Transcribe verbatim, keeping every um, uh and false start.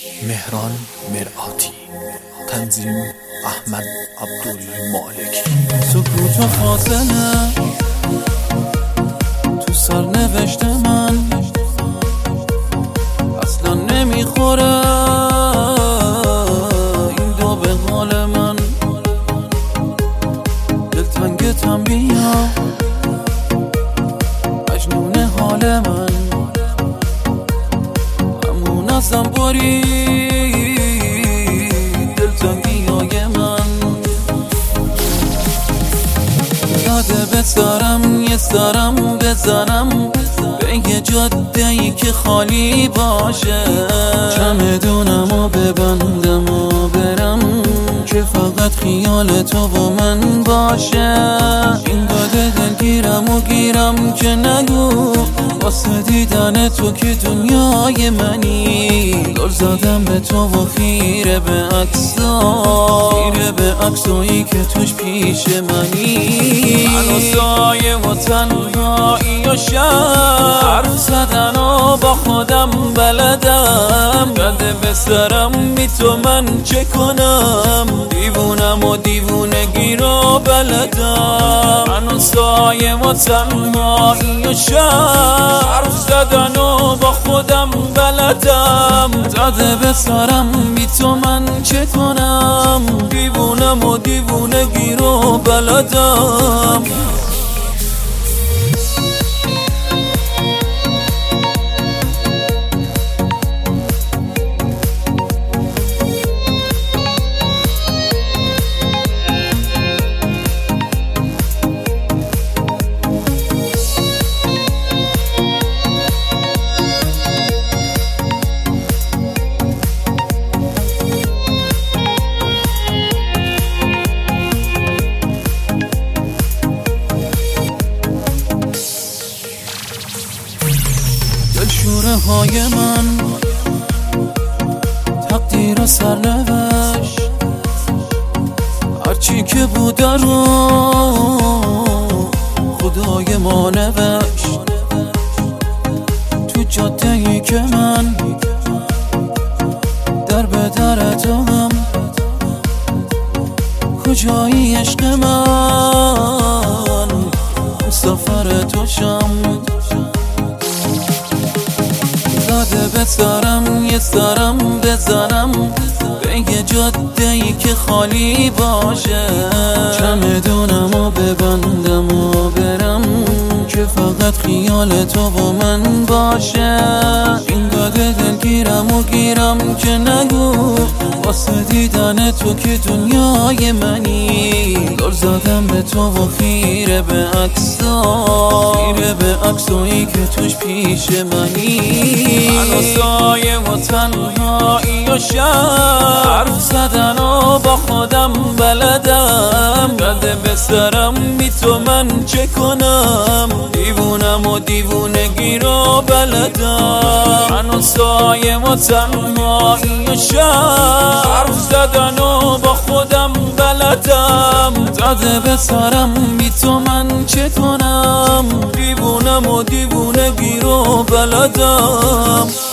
مهران مرآتی، تنظیم احمد عبدالمالکی. سکوت و فاصله تو سرنوشت من اصلا نمیخوره، این دو به حال من. دلتنگتم بیا مجنون حال من، همون ازم باری دلتنگی های من. یاده بذارم یه سرم بزنم به یه جاده ای که خالی باشه، چمدونم و ببندم و برم که فقط خیال تو و من باشه. این داده دلگیرم و گیرم که نگو واسه دیدن تو که دنیای منی. دل زدم به تو و خیره به عکسا، خیره به عکسایی که توش پیش منی. من و سایه و تنهایی و شب حرف زدن و با خودم بلدم، بده به سرم بی تو من چه کنم، دیوونم و دیوونگی رو بلدم. من و سایه و تنهایی و شب حرف زدن و با خودم بلدم، داده به سرم بی تو من چه کنم، دیوونم و دیوونگی رو بلدم. دلشوره های من تقدیر و سرنوشت، هرچی که بوده رو خدای ما نوشت. تو جاده ای که من در به در تو هم، کجایی عشق من مسافر توشم. داده به سرم یه سرم بزنم به یه جاده ای که خالی باشه، چمدونم و ببندم و برم که فقط خیال تو و من باشه. این داده دلگیرم و گیرم که نگو واسه دیدن تو که دنیای منی. دل زدم به تو و خیره به عکسا، خیره به عکسایی که توش پیش منی. من و سایه و تنهایی و شب حرف زدن و با خودم بلدم، بده به سرم بی تو من چه کنم، دیوونم و دیوونگی رو بلدم. من و سایه و تنهایی و شب حرف زدن و با خودم بلدم، داده به سرم بی تو من چه کنم، دیوونم و دیوونگی رو بلدم.